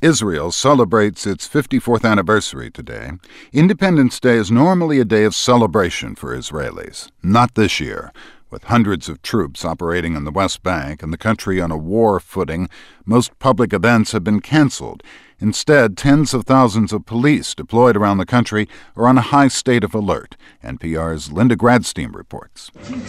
Israel celebrates its 54th anniversary today. Independence Day is normally a day of celebration for Israelis. Not this year. With hundreds of troops operating in the West Bank and the country on a war footing, most public events have been canceled. Instead, tens of thousands of police deployed around the country are on a high state of alert. NPR's Linda Gradstein reports.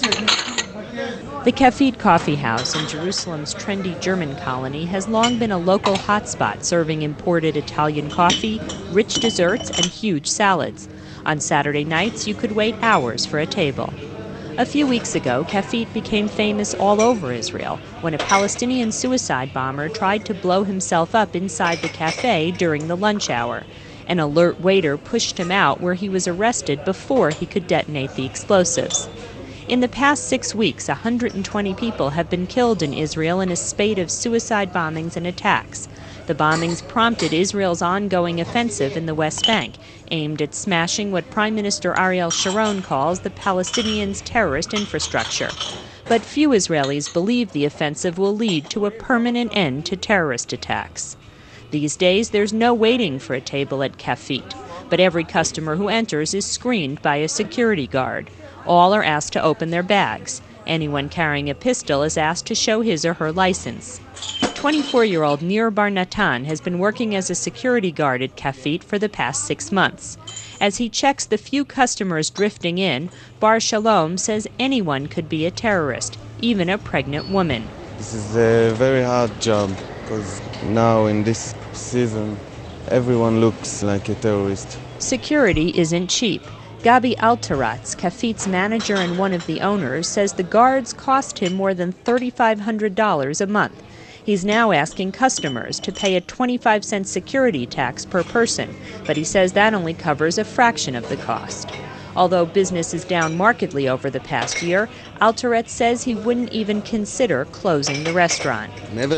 The Kafit Coffee House in Jerusalem's trendy German colony has long been a local hotspot serving imported Italian coffee, rich desserts, and huge salads. On Saturday nights, you could wait hours for a table. A few weeks ago, Kafit became famous all over Israel when a Palestinian suicide bomber tried to blow himself up inside the cafe during the lunch hour. An alert waiter pushed him out where he was arrested before he could detonate the explosives. In the past 6 weeks, 120 people have been killed in Israel in a spate of suicide bombings and attacks. The bombings prompted Israel's ongoing offensive in the West Bank, aimed at smashing what Prime Minister Ariel Sharon calls the Palestinians' terrorist infrastructure. But few Israelis believe the offensive will lead to a permanent end to terrorist attacks. These days, there's no waiting for a table at Kafit, but every customer who enters is screened by a security guard. All are asked to open their bags. Anyone carrying a pistol is asked to show his or her license. 24-year-old Nir Bar Natan has been working as a security guard at Kafit for the past 6 months. As he checks the few customers drifting in, Bar Shalom says anyone could be a terrorist, even a pregnant woman. This is a very hard job because now in this season, everyone looks like a terrorist. Security isn't cheap. Gabi Altaratz, Kafit's manager and one of the owners, says the guards cost him more than $3,500 a month. He's now asking customers to pay a 25-cent security tax per person, but he says that only covers a fraction of the cost. Although business is down markedly over the past year, Altaretz says he wouldn't even consider closing the restaurant.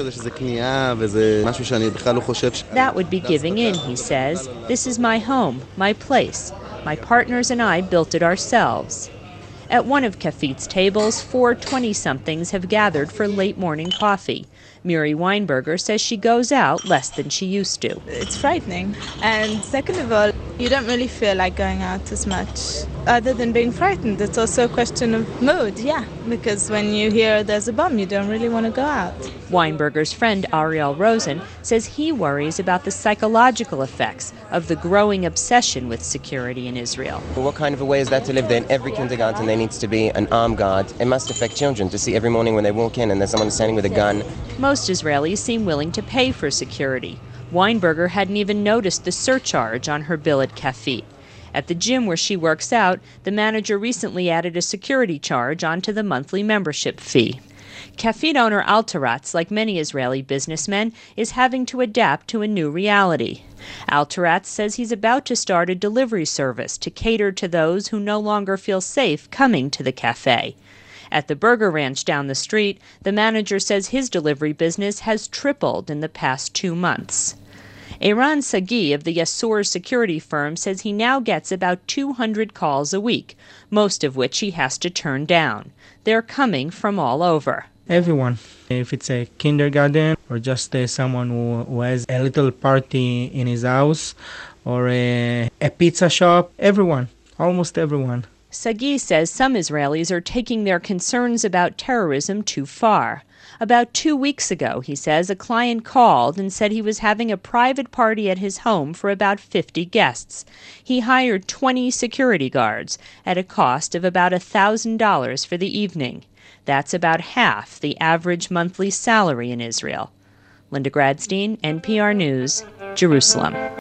That would be giving in, he says. This is my home, my place. My partners and I built it ourselves. At one of Kafit's tables, 4 20-somethings have gathered for late morning coffee. Miri Weinberger says she goes out less than she used to. It's frightening. And second of all, you don't really feel like going out as much. Other than being frightened, it's also a question of mood, because when you hear there's a bomb, you don't really want to go out. Weinberger's friend Ariel Rosen says he worries about the psychological effects of the growing obsession with security in Israel. What kind of a way is that to live there? In every kindergarten there needs to be an armed guard. It must affect children to see every morning when they walk in and there's someone standing with a gun. Most Israelis seem willing to pay for security. Weinberger hadn't even noticed the surcharge on her bill at Kafit. At the gym where she works out, the manager recently added a security charge onto the monthly membership fee. Kafit owner Altaratz, like many Israeli businessmen, is having to adapt to a new reality. Altaratz says he's about to start a delivery service to cater to those who no longer feel safe coming to the cafe. At the Burger Ranch down the street, the manager says his delivery business has tripled in the past 2 months. Eran Sagi of the Yasur security firm says he now gets about 200 calls a week, most of which he has to turn down. They're coming from all over. Everyone. If it's a kindergarten or just someone who has a little party in his house or a pizza shop, everyone, almost everyone. Sagi says some Israelis are taking their concerns about terrorism too far. About 2 weeks ago, he says, a client called and said he was having a private party at his home for about 50 guests. He hired 20 security guards at a cost of about $1,000 for the evening. That's about half the average monthly salary in Israel. Linda Gradstein, NPR News, Jerusalem.